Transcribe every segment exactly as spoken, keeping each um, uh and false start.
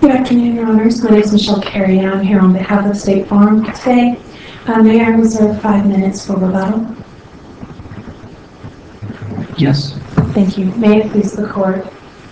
Good afternoon, Your Honors. My name is Michelle Carey. I'm here on behalf of State Farm today. Uh, may I reserve five minutes for rebuttal? Yes. Thank you. May it please the Court.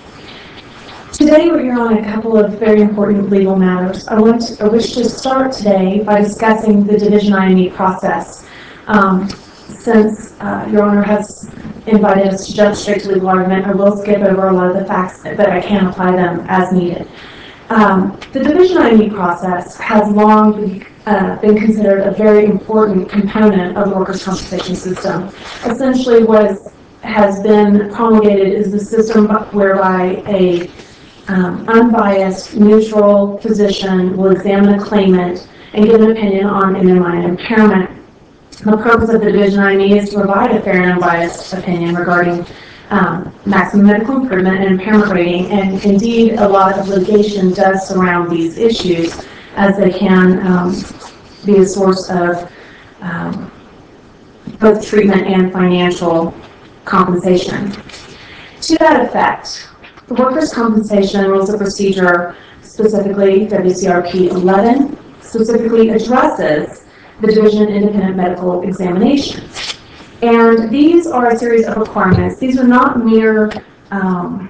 Today we're here on a couple of very important legal matters. I, want to, I wish to start today by discussing the Division I M E process. Um, since uh, Your Honor has invited us to jump straight to legal argument, I will skip over a lot of the facts, but I can apply them as needed. Um, the Division I M E process has long been, uh, been considered a very important component of the workers' compensation system. Essentially, what is, has been promulgated is the system whereby a um, unbiased, neutral physician will examine a claimant and give an opinion on M M I and impairment. The purpose of the Division I M E is to provide a fair and unbiased opinion regarding Um, maximum medical improvement and impairment rating, and indeed a lot of litigation does surround these issues as they can um, be a source of um, both treatment and financial compensation. To that effect, the Workers' Compensation Rules of Procedure, specifically W C R P eleven, specifically addresses the Division Independent Medical Examinations. And these are a series of requirements. These are not mere um,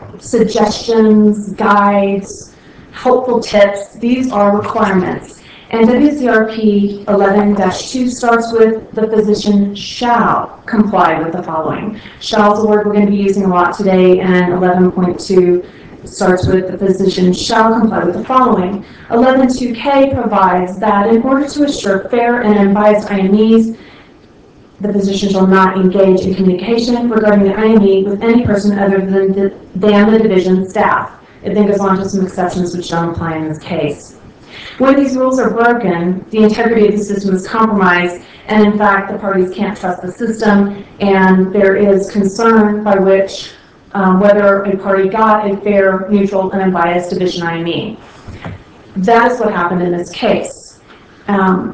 suggestions, guides, helpful tips. These are requirements. And W C R P eleven dash two starts with the physician shall comply with the following. Shall is a word we're going to be using a lot today, and eleven point two starts with the physician shall comply with the following. eleven point two K provides that in order to assure fair and unbiased I M Es, the physician shall not engage in communication regarding the I M E with any person other than the, than the division staff. It then goes on to some exceptions which don't apply in this case. When these rules are broken, the integrity of the system is compromised, and in fact, the parties can't trust the system, and there is concern by which um, whether a party got a fair, neutral, and unbiased division I M E. That is what happened in this case. Um,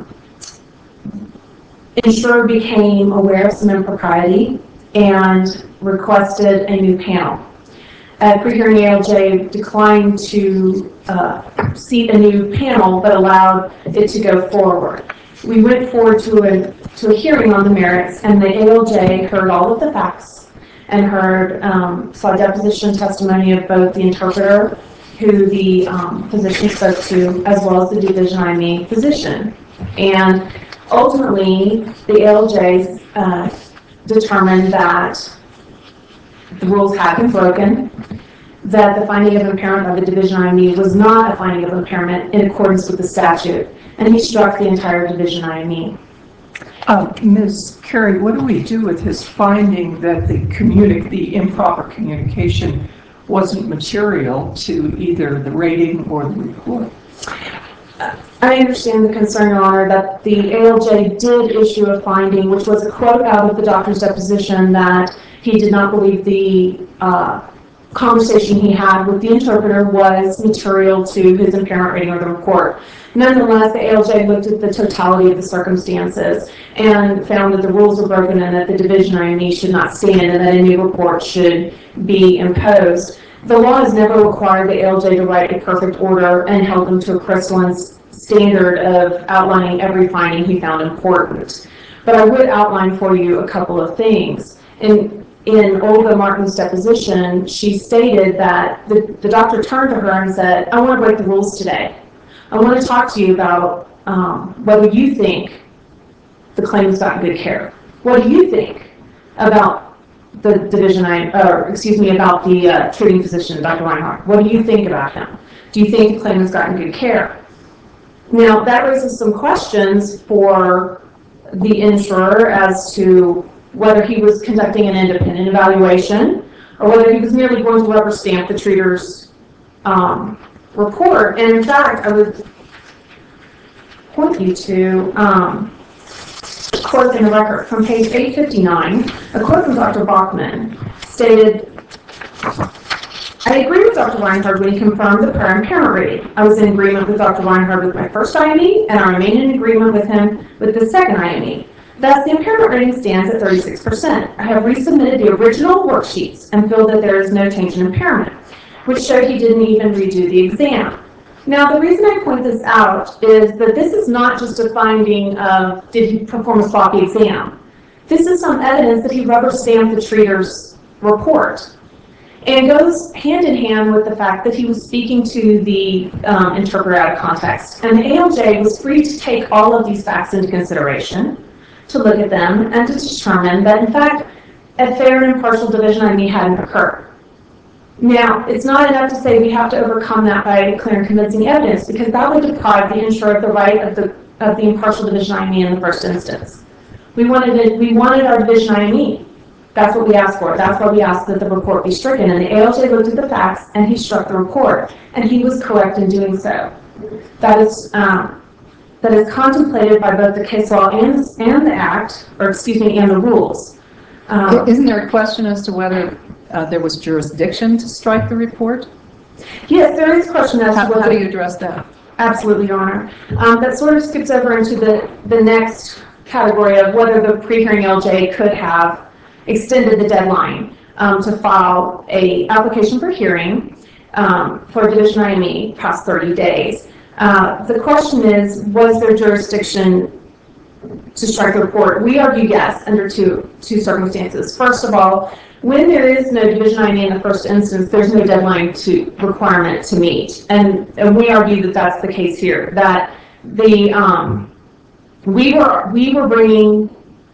Insurer became aware of some impropriety and requested a new panel. At pre-hearing, A L J declined to uh, seat a new panel, but allowed it to go forward. We went forward to a, to a hearing on the merits, and the A L J heard all of the facts and heard, um, saw deposition testimony of both the interpreter, who the um, physician spoke to, as well as the Division I M E physician. And ultimately, the A L J uh, determined that the rules had been broken, that the finding of impairment by the Division I M E was not a finding of impairment in accordance with the statute, and he struck the entire Division I M E. Uh, Miz Carey, what do we do with his finding that the communi- the improper communication wasn't material to either the rating or the report? I understand the concern, Your Honor, that the A L J did issue a finding, which was a quote out of the doctor's deposition, that he did not believe the uh, conversation he had with the interpreter was material to his impairment rating or the report. Nonetheless, the A L J looked at the totality of the circumstances and found that the rules were broken and that the Division I M E should not stand and that a new report should be imposed. The law has never required the A L J to write a perfect order and held them to a crystalline standard of outlining every finding he found important. But I would outline for you a couple of things. In, in Olga Martin's deposition, she stated that the, the doctor turned to her and said, I want to break the rules today. I want to talk to you about um, whether you think the claimant's gotten good care. What do you think about the division I, or excuse me, about the uh, treating physician, Doctor Reinhardt? What do you think about him? Do you think the claimant's gotten good care? Now, that raises some questions for the insurer as to whether he was conducting an independent evaluation or whether he was merely going to rubber stamp the treater's um, report. And in fact, I would point you to um, a quote in the record from page eight fifty-nine. A quote from Doctor Bachman stated, I agree with Doctor Reinhardt when he confirmed the prior impairment rating. I was in agreement with Doctor Reinhardt with my first I M E, and I remain in agreement with him with the second I M E. Thus, the impairment rating stands at thirty-six percent. I have resubmitted the original worksheets and feel that there is no change in impairment. which showed he didn't even redo the exam. Now, the reason I point this out is that this is not just a finding of did he perform a sloppy exam. This is some evidence that he rubber stamped the treater's report. And goes hand in hand with the fact that he was speaking to the um, interpreter out of context. And the A L J was free to take all of these facts into consideration, to look at them, and to determine that, in fact, a fair and impartial division I M E hadn't occurred. Now, it's not enough to say we have to overcome that by clear and convincing evidence, because that would deprive the insurer of the right of the, of the impartial division I M E in the first instance. We wanted, it, we wanted our division I M E. That's what we asked for. That's why we asked that the report be stricken. And the A L J looked at the facts and he struck the report. And he was correct in doing so. That is, um, that is contemplated by both the case law and, and the act, or excuse me, and the rules. Um, Isn't there a question as to whether uh, there was jurisdiction to strike the report? Yes, there is a question as How, to whether... how do you address that? Absolutely, Your Honor. Um, that sort of skips over into the, the next category of whether the pre-hearing L J could have extended the deadline um, to file a application for hearing um, for division I M E past thirty days. Uh, the question is, was there jurisdiction to strike the report? We argue yes, under two, two circumstances. First of all, when there is no division I M E in the first instance, there's no deadline to requirement to meet. And, and we argue that that's the case here, that the, um, we were, we were bringing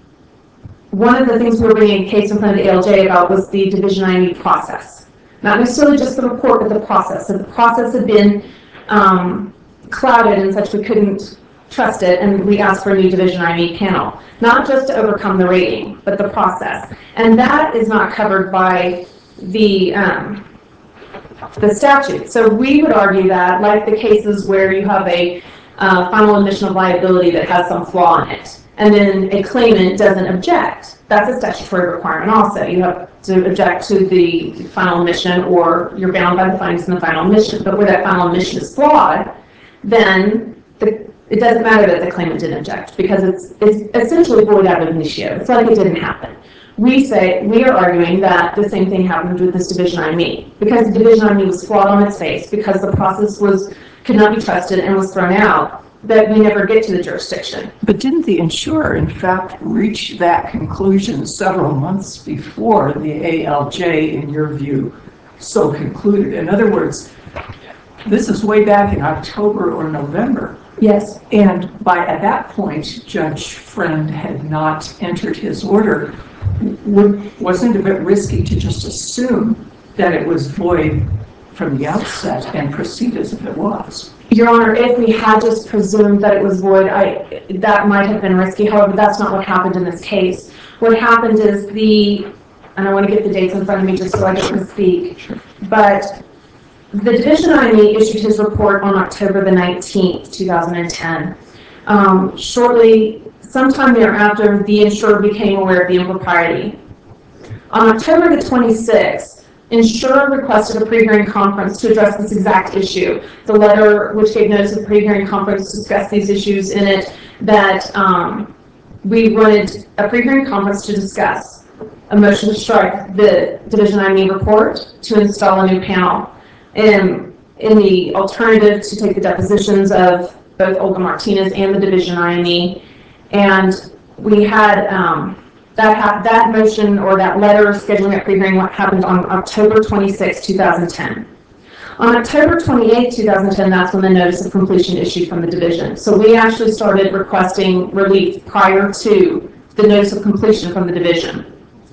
One of the things we were bringing a case in front of the A L J about was the division I M E process. Not necessarily just the report, but the process. So the process had been um, clouded and such we couldn't trust it, and we asked for a new division I M E panel. Not just to overcome the rating, but the process. And that is not covered by the, um, the statute. So we would argue that, like the cases where you have a uh, final admission of liability that has some flaw in it, and then a claimant doesn't object, that's a statutory requirement also. You have to object to the final admission, or you're bound by the findings in the final admission. But where that final admission is flawed, then the, it doesn't matter that the claimant didn't object, because it's, it's essentially void ab initio. It's like it didn't happen. We say, we are arguing that the same thing happened with this division I M E, because the division I M E was flawed on its face, because the process was could not be trusted and was thrown out, that we never get to the jurisdiction. But didn't the insurer, in fact, reach that conclusion several months before the A L J, in your view, so concluded? In other words, this is way back in October or November. Yes. And by at that point, Judge Friend had not entered his order. Would, wasn't it a bit risky to just assume that it was void from the outset and proceed as if it was? Your Honor, if we had just presumed that it was void, I, that might have been risky. However, that's not what happened in this case. What happened is the, and I want to get the dates in front of me just so I can speak, but the division I M E issued his report on October the nineteenth, two thousand ten. Um, shortly, sometime thereafter, the insurer became aware of the impropriety. On October the twenty-sixth, insurer requested a pre-hearing conference to address this exact issue. The letter, which gave notice of the pre-hearing conference, discussed these issues in it, that um, we wanted a pre-hearing conference to discuss a motion to strike the division I M E report to install a new panel. In, in the alternative, to take the depositions of both Olga Martinez and the division I M E. And we had um, That, ha that motion or that letter scheduling that pre-hearing happened on October twenty-sixth, two thousand ten. On October twenty-eighth, two thousand ten, that's when the notice of completion issued from the division. So we actually started requesting relief prior to the notice of completion from the division.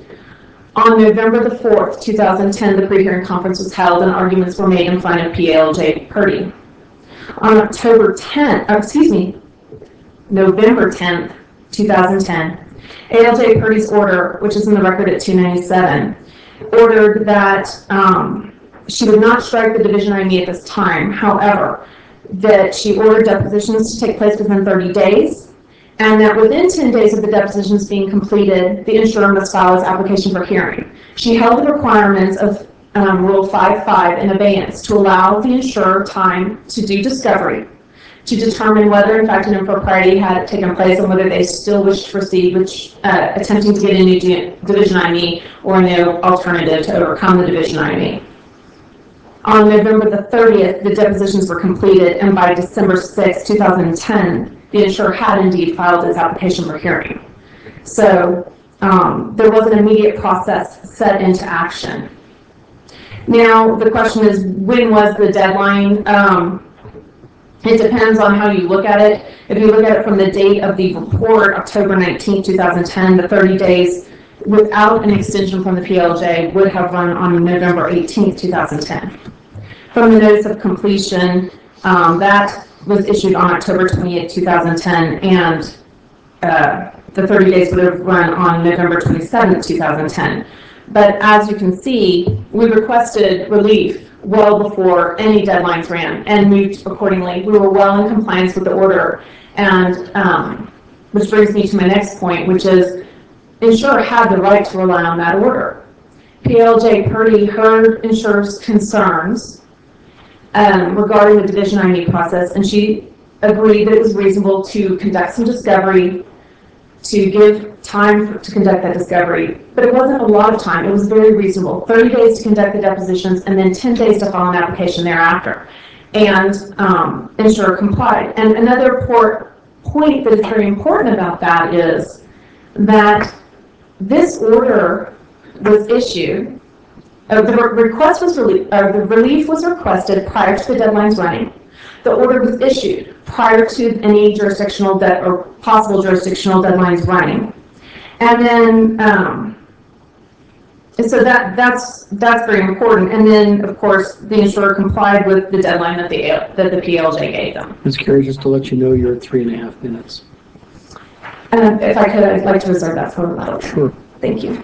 On November the fourth, two thousand ten, the pre-hearing conference was held and arguments were made in front of P A L J Purdy. On October tenth, oh, excuse me, November tenth, two thousand ten, A L J Purdy's order, which is in the record at two ninety-seven, ordered that um, she would not strike the division I M E at this time. However, that she ordered depositions to take place within thirty days, and that within ten days of the depositions being completed, the insurer must file his application for hearing. She held the requirements of um, Rule five point five in abeyance to allow the insurer time to do discovery, to determine whether in fact an impropriety had taken place and whether they still wish to proceed with uh, attempting to get a new division I M E or a new alternative to overcome the division I M E. On November the thirtieth, the depositions were completed, and by December sixth, two thousand ten, the insurer had indeed filed its application for hearing. So um, there was an immediate process set into action. Now, the question is, when was the deadline? Um, it depends on how you look at it. If you look at it from the date of the report, October nineteenth, two thousand ten, the thirty days without an extension from the P L J would have run on November eighteenth, two thousand ten. From the notice of completion, um, that was issued on October twenty-eighth, two thousand ten, and uh, the thirty days would have run on November twenty-seventh, two thousand ten. But as you can see, we requested relief well before any deadlines ran and moved accordingly. We were well in compliance with the order, and um, which brings me to my next point, which is insurer had the right to rely on that order. P L J Purdy heard insurer's concerns um, regarding the Division I M E process, and she agreed that it was reasonable to conduct some discovery, to give time for, to conduct that discovery, but it wasn't a lot of time. It was very reasonable. thirty days to conduct the depositions and then ten days to file an application thereafter. And um, insurer complied. And another report, point that is very important about that is that this order was issued, uh, the re request was relief, uh, the relief was requested prior to the deadlines running. The order was issued prior to any jurisdictional debt or possible jurisdictional deadlines running. And then, um, and so that, that's, that's very important. And then, of course, the insurer complied with the deadline that the, that the P L J gave them. Miz Carey, just to let you know, you're at three and a half minutes. And if I could, I'd like to reserve that for rebuttal. Sure. Thank you.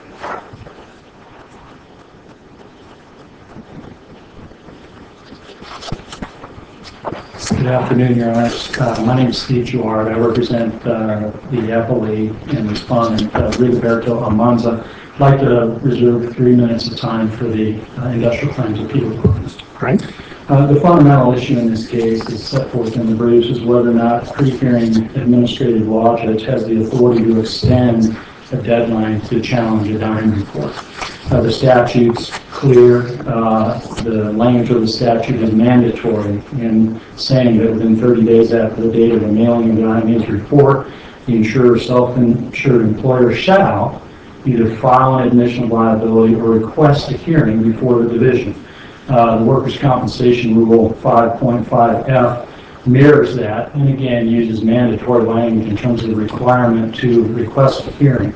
Good afternoon, Your Honor. Uh, my name is Steve Jouard. I represent uh, the appellee and respondent, uh, Rigoberto Almanza. I'd like to reserve three minutes of time for the uh, industrial claims appeal. Right. Uh, the fundamental issue in this case is set forth in the briefs is whether or not pre-hearing administrative law judge has the authority to extend a deadline to challenge a dying report. Uh, the statute's clear. Uh, the language of the statute is mandatory in saying that within thirty days after the date of the mailing of the I M E's report, the insurer self-insured employer shall either file an admission of liability or request a hearing before the division. Uh, the Workers' Compensation Rule five point five F mirrors that, and again uses mandatory language in terms of the requirement to request a hearing.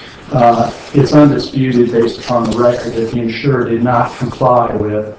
Uh, it's undisputed based upon the record that the insurer did not comply with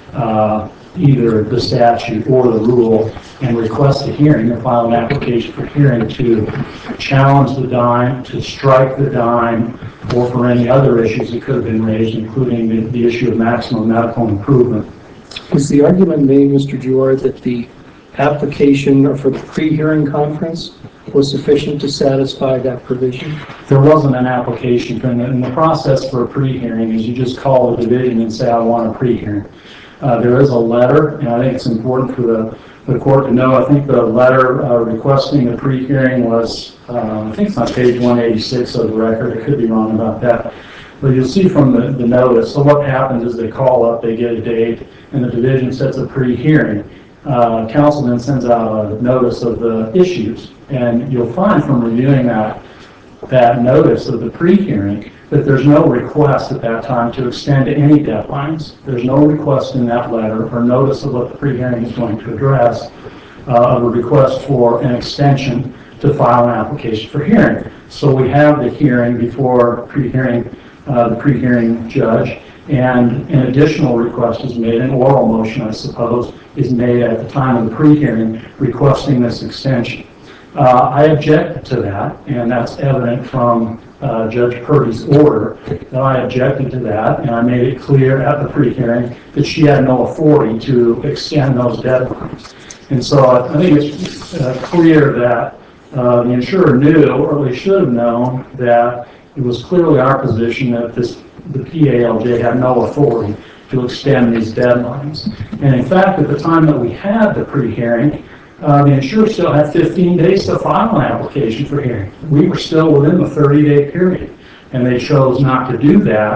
uh, either the statute or the rule and request a hearing or file an application for hearing to challenge the dime, to strike the dime, or for any other issues that could have been raised, including the, the issue of maximum medical improvement. Was the argument made, Mister Jouard, that the application for the pre-hearing conference was sufficient to satisfy that provision? There wasn't an application for, and the process for a pre-hearing is you just call the division and say, I want a pre-hearing. Uh, there is a letter, and I think it's important for the, the court to know. I think the letter uh, requesting the pre-hearing was, uh, I think it's on page one eighty-six of the record. I could be wrong about that. But you'll see from the, the notice, so what happens is they call up, they get a date, and the division sets a pre-hearing. Uh, council then sends out a notice of the issues, and you'll find from reviewing that that notice of the pre-hearing that there's no request at that time to extend any deadlines. There's no request in that letter or notice of what the pre-hearing is going to address uh, of a request for an extension to file an application for hearing. So we have the hearing before pre-hearing, uh, the pre-hearing judge, and an additional request is made, an oral motion, I suppose, is made at the time of the pre-hearing requesting this extension. Uh, I objected to that, and that's evident from uh, Judge Purdy's order that I objected to that, and I made it clear at the pre-hearing that she had no authority to extend those deadlines. And so I, I think it's uh, clear that uh, the insurer knew, or they should have known, that it was clearly our position that this the P A L J had no authority to extend these deadlines. And in fact, at the time that we had the pre-hearing, uh, the insurer still had fifteen days to file an application for hearing. We were still within the thirty day period, and they chose not to do that.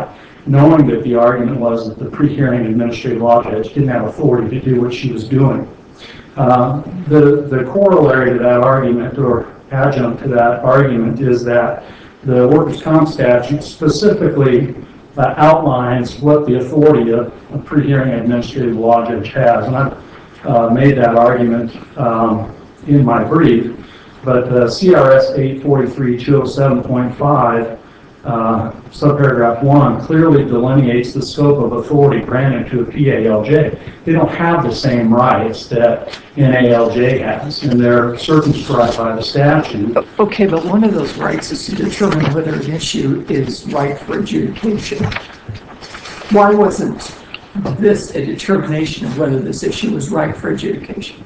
knowing that the argument was that the pre-hearing administrative law judge didn't have authority to do what she was doing. Uh, the, the corollary to that argument, or adjunct to that argument, is that the workers' comp statute specifically uh, outlines what the authority of a pre-hearing administrative law judge has. And I've uh, made that argument um, in my brief, but uh, C R S eight forty-three two oh seven point five, uh, subparagraph one, clearly delineates the scope of authority granted to a P A L J. They don't have the same rights that N A L J has, and they're circumscribed by the statute. Okay, but one of those rights is to determine whether an issue is right for adjudication. Why wasn't this a determination of whether this issue was right for adjudication?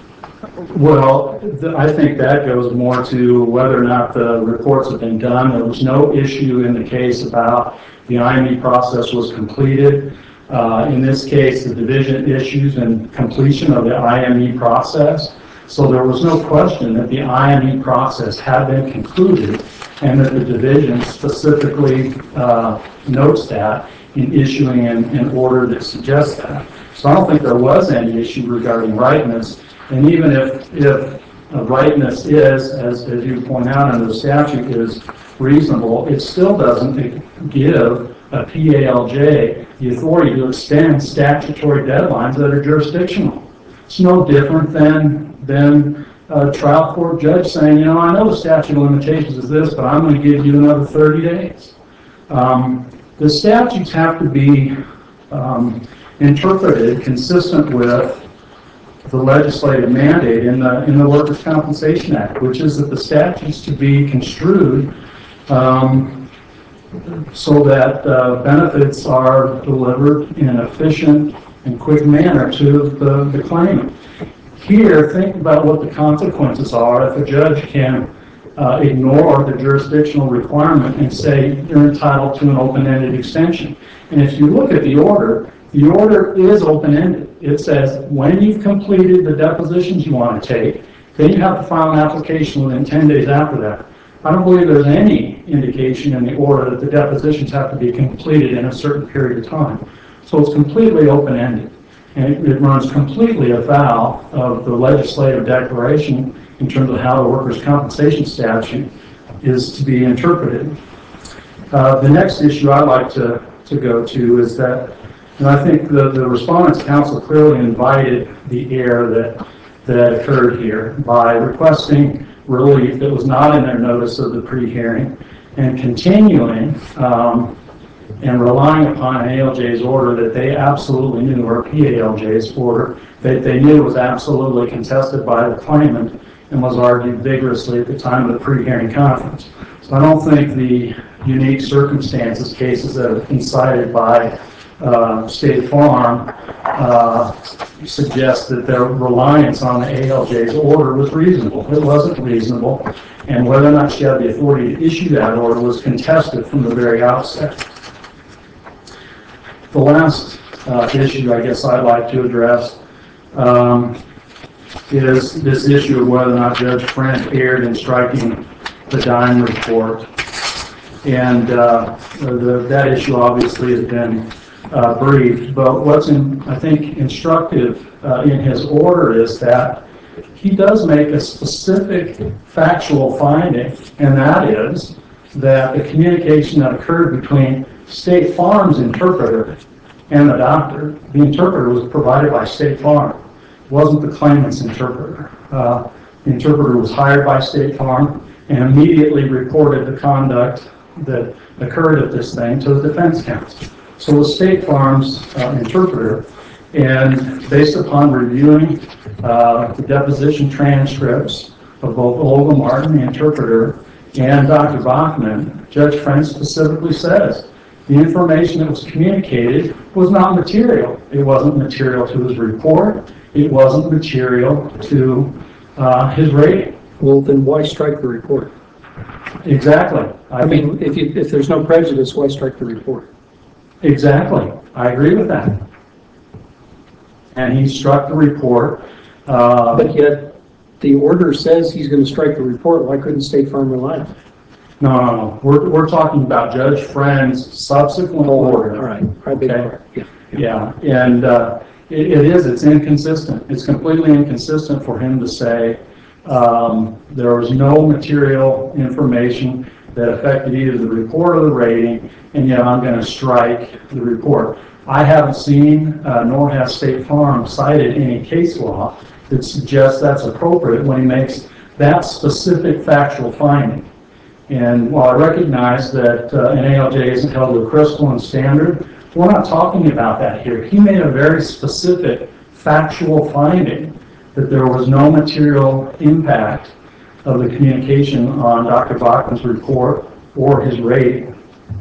Well, the, I think that goes more to whether or not the reports have been done. There was no issue in the case about the I M E process was completed. Uh, in this case, the division issues and completion of the I M E process. So there was no question that the I M E process had been concluded, and that the division specifically uh, notes that in issuing an, an order that suggests that. So I don't think there was any issue regarding rightness. And even if, if uh, rightness is, as, as you point out under the statute, is reasonable, it still doesn't give a P A L J the authority to extend statutory deadlines that are jurisdictional. It's no different than, than a trial court judge saying, you know, I know the statute of limitations is this, but I'm going to give you another thirty days. Um, the statutes have to be um, interpreted consistent with the legislative mandate in the in the Workers' Compensation Act, which is that the statutes to be construed um, so that uh, benefits are delivered in an efficient and quick manner to the, the claimant. Here, think about what the consequences are if a judge can uh, ignore the jurisdictional requirement and say you're entitled to an open-ended extension. And if you look at the order, the order is open-ended. It says when you've completed the depositions you want to take, then you have to file an application within ten days after that. I don't believe there's any indication in the order that the depositions have to be completed in a certain period of time. So it's completely open-ended. And it, it runs completely afoul of the legislative declaration in terms of how the workers' compensation statute is to be interpreted. Uh, the next issue I'd like to, to go to is that, and I think the, the Respondents' Council clearly invited the error that, that occurred here by requesting relief that was not in their notice of the pre-hearing and continuing um, and relying upon an A L J's order that they absolutely knew, or P A L J's order, that they knew was absolutely contested by the claimant and was argued vigorously at the time of the pre-hearing conference. So I don't think the unique circumstances cases that have been cited by uh, State Farm uh, suggest that their reliance on the A L J's order was reasonable. It wasn't reasonable, and whether or not she had the authority to issue that order was contested from the very outset. The last uh, issue I guess I'd like to address um, is this issue of whether or not Judge Friend erred in striking the Dime report. And uh, the, that issue obviously has been uh, briefed, but what's in, I think instructive uh, in his order is that he does make a specific factual finding, and that is that the communication that occurred between State Farm's interpreter and the doctor, the interpreter was provided by State Farm. It wasn't the claimant's interpreter. Uh, the interpreter was hired by State Farm and immediately reported the conduct that occurred at this thing to the defense counsel. So it was State Farm's uh, interpreter, and based upon reviewing uh, the deposition transcripts of both Olga Martin, the interpreter, and Doctor Bachman, Judge Friend specifically says the information that was communicated was not material. It wasn't material to his report. It wasn't material to uh, his rating. Well, then why strike the report? Exactly. I, I mean, if, you, if there's no prejudice, why strike the report? Exactly. I agree with that. And he struck the report. Uh, but yet, the order says he's going to strike the report. Why couldn't State Farm rely on it? No, no, no. We're, we're talking about Judge Friend's subsequent order. All right, I beg your pardon. Yeah. Yeah, and uh, it, it is, it's inconsistent. It's completely inconsistent for him to say um, there was no material information that affected either the report or the rating, and yet I'm going to strike the report. I haven't seen, uh, nor has State Farm cited any case law that suggests that's appropriate when he makes that specific factual finding. And while I recognize that uh, an A L J isn't held to a crystalline standard, we're not talking about that here. He made a very specific factual finding that there was no material impact of the communication on Doctor Bachman's report or his rating.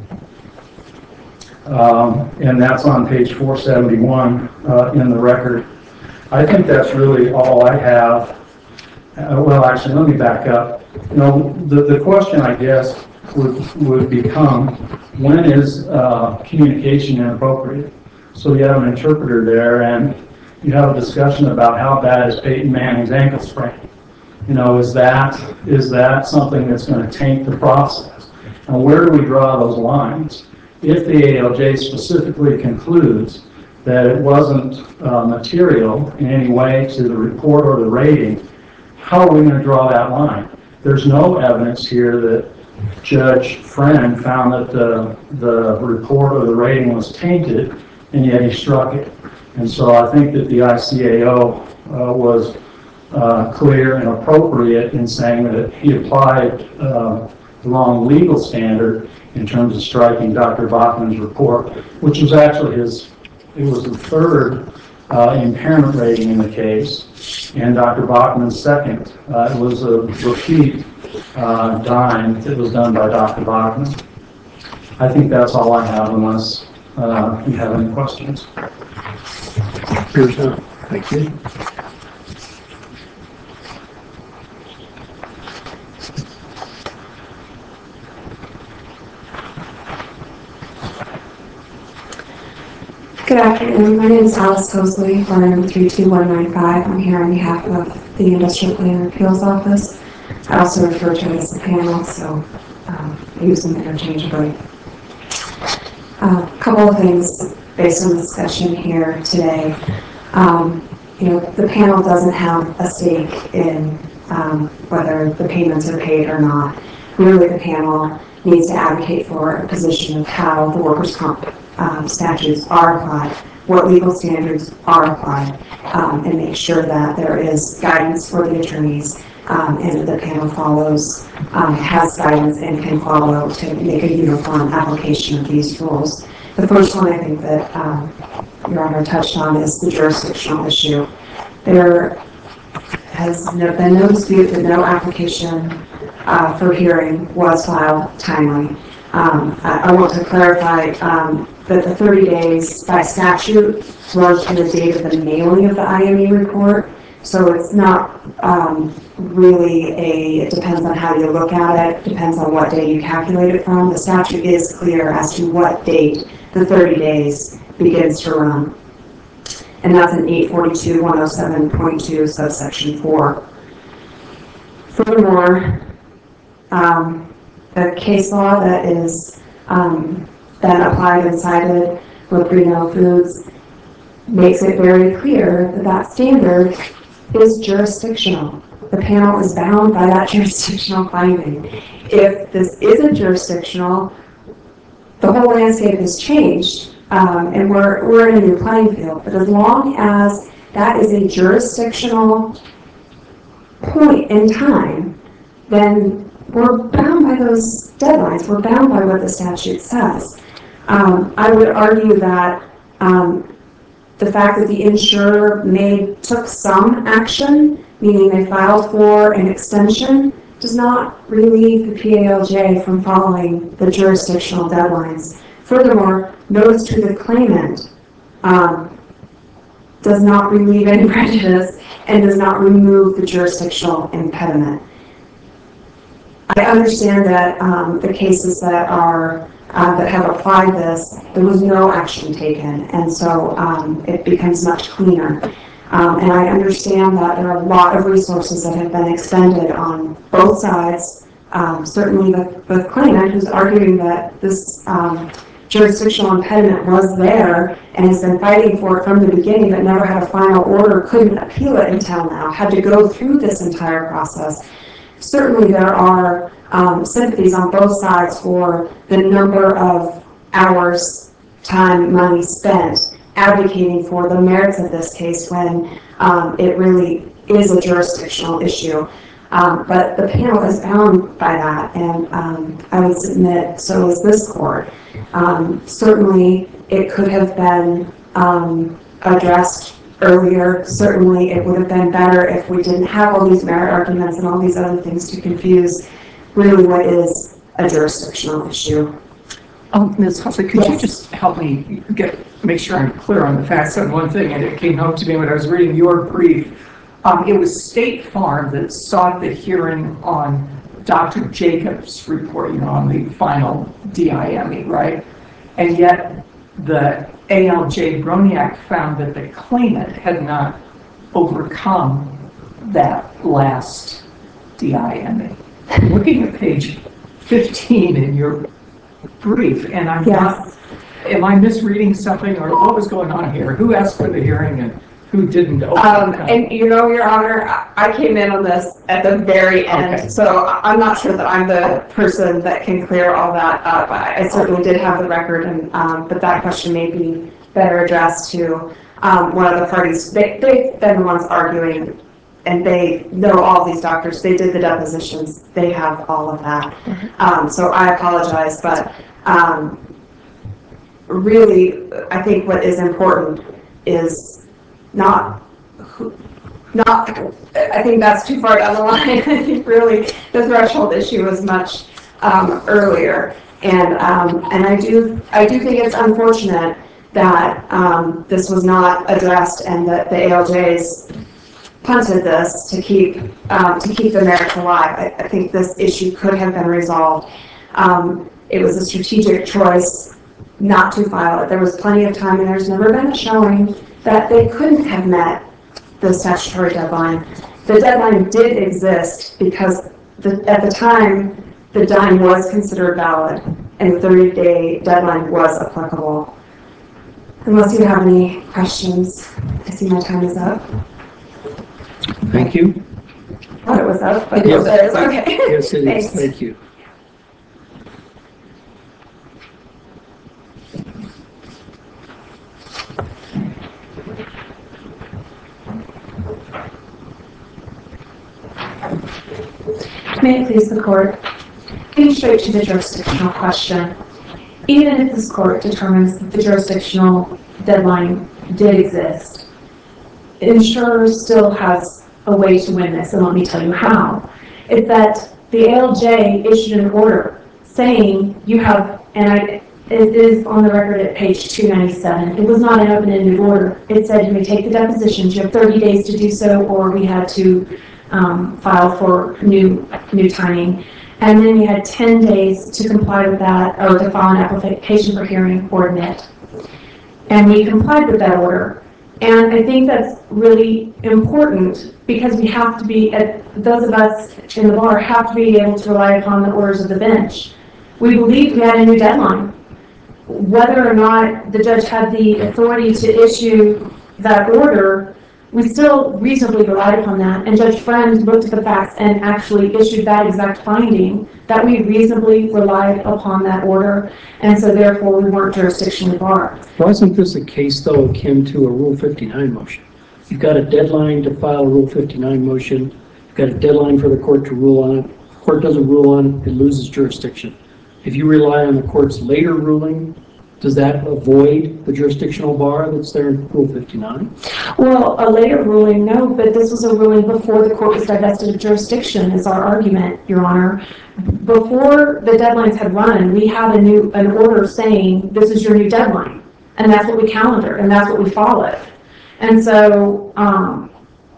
Um, and that's on page four seventy-one uh, in the record. I think that's really all I have. Uh, well, actually, let me back up. You know, the, the question, I guess, would, would become, when is uh, communication inappropriate? So you have an interpreter there, and you have a discussion about how bad is Peyton Manning's ankle sprain. You know, is that is that something that's going to taint the process? And where do we draw those lines? If the A L J specifically concludes that it wasn't uh, material in any way to the report or the rating, how are we going to draw that line? There's no evidence here that Judge Friend found that the, the report or the rating was tainted, and yet he struck it. And so I think that the I C A O uh, was uh, clear and appropriate in saying that he applied uh, the wrong legal standard in terms of striking Doctor Bachman's report, which was actually his, it was the third uh, impairment rating in the case, and Doctor Bachman's second. Uh, it was a repeat uh, dime that was done by Doctor Bachman. I think that's all I have, unless uh, you have any questions. Appears not. Thank you. Good afternoon. My name is Alice Tosley, firm three two one nine five. I'm here on behalf of the Industrial Planning Appeals Office. I also refer to it as the panel, so um, I use them interchangeably. A uh, couple of things based on the discussion here today. Um, you know, the panel doesn't have a stake in um, whether the payments are paid or not. Really, the panel needs to advocate for a position of how the workers' comp Um, statutes are applied, what legal standards are applied, um, and make sure that there is guidance for the attorneys um, and that the panel follows, um, has guidance and can follow to make a uniform application of these rules. The first one I think that um, Your Honor touched on is the jurisdictional issue. There has no, been no dispute that no application uh, for hearing was filed timely. Um, I, I want to clarify um, that the thirty days by statute runs from the date of the mailing of the I M E report. So it's not um, really a, it depends on how you look at it, depends on what day you calculate it from. The statute is clear as to what date the thirty days begins to run. And that's in eight forty-two one oh seven point two subsection four. Furthermore, um, the case law that is um, then applied and cited with Reno Foods makes it very clear that that standard is jurisdictional. The panel is bound by that jurisdictional finding. If this isn't jurisdictional, the whole landscape has changed, um, and we're, we're in a new playing field. But as long as that is a jurisdictional point in time, then we're bound by those deadlines. We're bound by what the statute says. Um, I would argue that um, the fact that the insurer made took some action, meaning they filed for an extension, does not relieve the P A L J from following the jurisdictional deadlines. Furthermore, notice to the claimant um, does not relieve any prejudice and does not remove the jurisdictional impediment. I understand that um, the cases that are uh, that have applied this, there was no action taken, and so um, it becomes much cleaner. Um, and I understand that there are a lot of resources that have been expended on both sides um, certainly the, the claimant who's arguing that this um, jurisdictional impediment was there and has been fighting for it from the beginning but never had a final order, couldn't appeal it until now, had to go through this entire process. Certainly there are um, sympathies on both sides for the number of hours, time, money spent advocating for the merits of this case when um, it really is a jurisdictional issue. Um, but the panel is bound by that, and um, I would submit so is this court. Um, certainly it could have been um, addressed earlier. Certainly it would have been better if we didn't have all these merit arguments and all these other things to confuse really what is a jurisdictional issue. Um, Miz Huffley, could Yes. you just help me get, make sure I'm clear on the facts on one thing, and it came home to me when I was reading your brief. Um, it was State Farm that sought the hearing on Doctor Jacobs' report, you know, on the final D I M E, right? And yet the A L J Broniak found that the claimant had not overcome that last D I M E. I'm looking at page fifteen in your brief, and I'm Yes. not, am I misreading something, or what was going on here? Who asked for the hearing and who didn't? Um, and you know, Your Honor, I I came in on this at the very end, Okay. so I- I'm not sure that I'm the person that can clear all that up. I I certainly did have the record, and um, but that question may be better addressed to um, one of the parties. They, they've been the ones arguing, and they know all these doctors. They did the depositions. They have all of that. Um, so I apologize, but um, really, I think what is important is not, who- not, I think that's too far down the line. I think really the threshold issue was much um, earlier. And um, and I do, I do think it's unfortunate that um, this was not addressed and that the A L Js punted this to keep, um, to keep the merits alive. I, I think this issue could have been resolved. Um, it was a strategic choice not to file it. There was plenty of time, and there's never been a showing that they couldn't have met the statutory deadline. The deadline did exist because the, at the time, the D I M E was considered valid, and the thirty-day deadline was applicable. Unless you have any questions, I see my time is up. Thank you. I thought it was up, but Yes. it is. Okay. Yes, it is. Thanks. Thank you. May it please the court, getting straight to the jurisdictional question. Even if this court determines that the jurisdictional deadline did exist, insurer still has a way to win this, and let me tell you how. It's that the A L J issued an order saying you have, and I, it is on the record at page two ninety-seven. It was not an open-ended order. It said you may take the depositions, you have thirty days to do so, or we had to um, file for new new timing. And then you had ten days to comply with that, or to file an application for hearing or admit. And we complied with that order. And I think that's really important because we have to be, those of us in the bar have to be able to rely upon the orders of the bench. We believed we had a new deadline. Whether or not the judge had the authority to issue that order, we still reasonably relied upon that. And Judge Friend looked at the facts and actually issued that exact finding that we reasonably relied upon that order. And so therefore we weren't jurisdictionally barred. Wasn't this a case, though, akin to a Rule fifty-nine motion? You've got a deadline to file a Rule fifty-nine motion. You've got a deadline for the court to rule on it. If the court doesn't rule on it, it loses jurisdiction. If you rely on the court's later ruling, does that avoid the jurisdictional bar that's there in Rule fifty-nine? Well, a later ruling, no, but this was a ruling before the court was divested of jurisdiction, is our argument, Your Honor. Before the deadlines had run, we had a new, an order saying, this is your new deadline. And that's what we calendared, and that's what we followed. And so, um,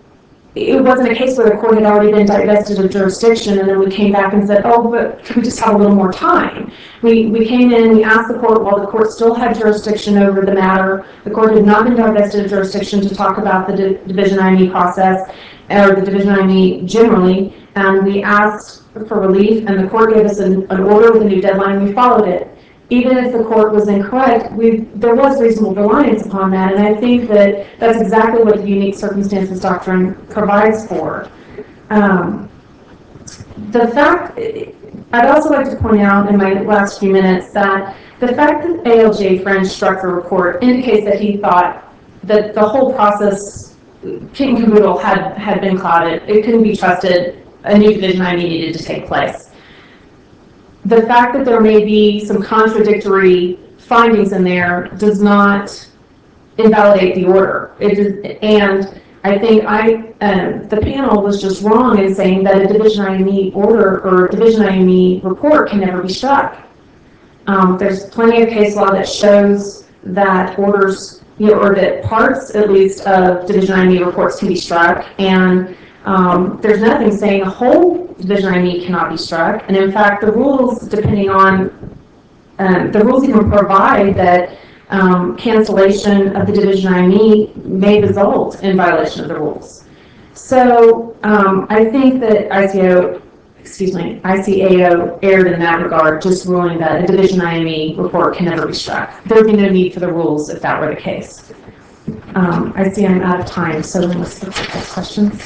it wasn't a case where the court had already been divested of jurisdiction and then we came back and said, oh, but could we just have a little more time? We, we came in, we asked the court while the court still had jurisdiction over the matter. The court had not been divested of jurisdiction to talk about the Division I M E process or the Division I M E generally. and we asked for relief, and the court gave us an, an order with a new deadline, we followed it. Even if the court was incorrect, we, there was reasonable reliance upon that, and I think that that's exactly what the unique circumstances doctrine provides for. Um, the fact, I'd also like to point out in my last few minutes that the fact that A L J French struck the report indicates that he thought that the whole process, kit and caboodle, had, had been clouded. It couldn't be trusted. A new division I needed to take place. The fact that there may be some contradictory findings in there does not invalidate the order. It is, and I think I, um, the panel was just wrong in saying that a division I M E order or division I M E report can never be struck. Um, there's plenty of case law that shows that orders, you know, or that parts at least of division I M E reports can be struck, and um, there's nothing saying a whole division I M E cannot be struck. And in fact, the rules, depending on um, the rules, even provide that um, cancellation of the division I M E may result in violation of the rules. So um, I think that I C O, excuse me, I C A O erred in that regard, just ruling that a division I M E report can never be struck. There would be no need for the rules if that were the case. Um, I see I'm out of time, so unless there's questions.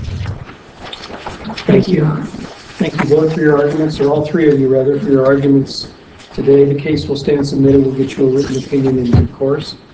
Thank you. Thank you both for your arguments, or all three of you rather, for your arguments today. The case will stand submitted. We'll get you a written opinion in due course.